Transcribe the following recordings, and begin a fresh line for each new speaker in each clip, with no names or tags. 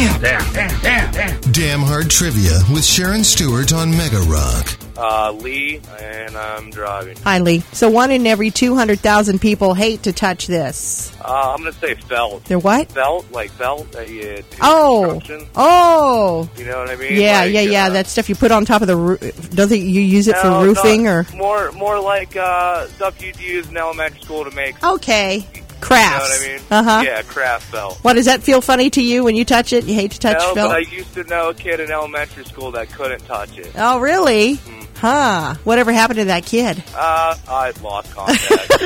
Damn Hard Trivia with Sharon Stewart on Mega Rock.
Lee, and I'm driving.
Hi, Lee. So 1 in every 200,000 people hate to touch this.
I'm going to say felt.
They're what?
Felt, like felt that you do construction.
Oh.
You know what I mean?
Yeah,
like,
yeah. That stuff you put on top of the roof. Don't think you use it for roofing or
more like stuff you'd use in elementary school to make.
Okay. Crafts.
You know what I mean?
Uh-huh.
Yeah, craft felt.
What, does that feel funny to you when you touch it? You hate to touch felt?
No, but I used to know a kid in elementary school that couldn't touch it.
Oh, really? Huh. Whatever happened to that kid?
I lost contact.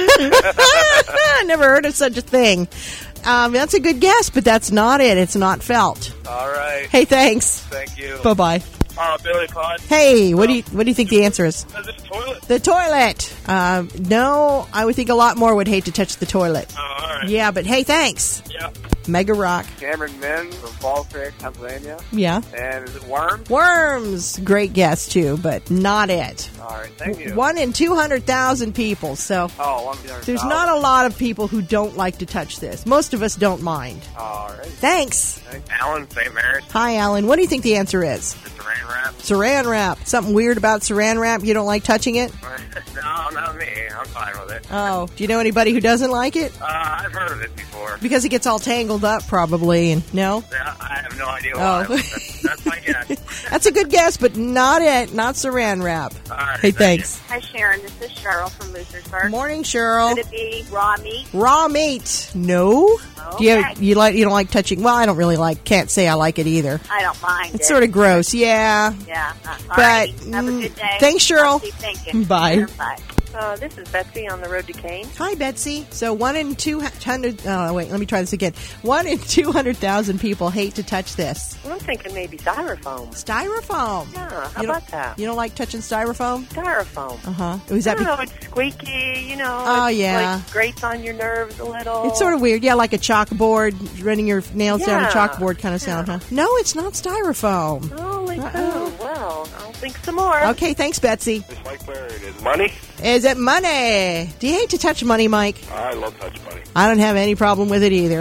I never heard of such a thing. That's a good guess, but that's not it. It's not felt.
All right.
Hey, thanks.
Thank you.
Bye-bye.
Billy Clyde.
Hey, what do you think the answer is?
Is it the toilet?
The toilet. No, I would think a lot more would hate to touch the toilet.
Oh, all right.
Yeah, but hey, thanks.
Yeah.
Mega Rock.
Cameron Min from Falls Creek, Pennsylvania.
Yeah.
And is it worms?
Worms. Great guess, too, but not it.
All right, thank you.
1 in 200,000 people, so
1 in 200,000.
there's not a lot of people who don't like to touch this. Most of us don't mind.
All right.
Thanks.
Alan, St. Mary's.
Hi, Alan. What do you think the answer is?
The saran wrap.
Saran wrap. Something weird about saran wrap? You don't like touching it?
No, not me. I'm fine with it.
Oh, do you know anybody who doesn't like it?
I've heard of it before.
Because it gets all tangled up, probably. And no?
Yeah, I have no idea why. That's my guess.
That's a good guess, but not it. Not saran wrap.
All right,
hey, thanks.
Hi, Sharon. This is Cheryl from Moosersburg.
Morning, Cheryl.
Could it be raw meat?
Raw meat. No.
Okay.
Do you don't like touching? Well, I don't really can't say I like it either.
I don't mind
It's sort of gross. Yeah.
Yeah.
But
have a good day.
Thanks, Cheryl.
I'll keep thinking.
Bye.
Bye.
This is Betsy on the road to Kane.
Hi, Betsy. So 1 in 200... Oh, wait, let me try this again. 1 in 200,000 people hate to touch this.
Well, I'm thinking maybe styrofoam.
Styrofoam.
Yeah, how about that?
You don't like touching styrofoam?
Styrofoam.
Uh-huh.
It's squeaky,
Oh, yeah.
Like grates on your nerves a little.
It's sort of weird. Yeah, like a chalkboard, running your nails down a chalkboard kind of sound, huh? No, it's not styrofoam.
Holy cow. Well, I'll think some more.
Okay, thanks, Betsy.
It's Mike Barrett. Is money?
Is it money? Do you hate to touch money, Mike?
I love touch money.
I don't have any problem with it either.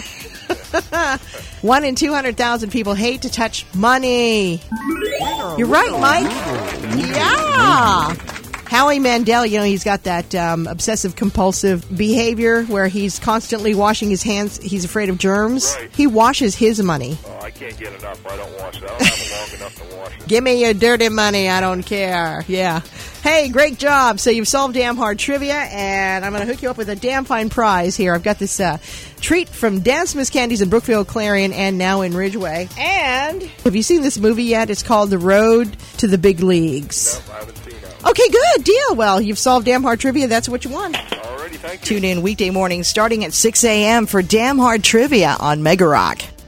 1 in 200,000 people hate to touch money. You're right, Mike. Yeah. Howie Mandel, he's got that obsessive-compulsive behavior where he's constantly washing his hands. He's afraid of germs.
Right.
He washes his money.
Oh, I can't get enough. I don't wash it. I don't have it long enough to wash it.
Give me your dirty money. I don't care. Yeah. Hey, great job. So you've solved Damn Hard Trivia, and I'm going to hook you up with a damn fine prize here. I've got this treat from Dan Smith's Candies in Brookfield, Clarion, and now in Ridgeway. And have you seen this movie yet? It's called The Road to the Big Leagues.
Nope, I haven't seen it.
Okay, good deal. Well, you've solved Damn Hard Trivia. That's what you won.
Alrighty, thank you.
Tune in weekday mornings starting at 6 a.m. for Damn Hard Trivia on Mega Rock.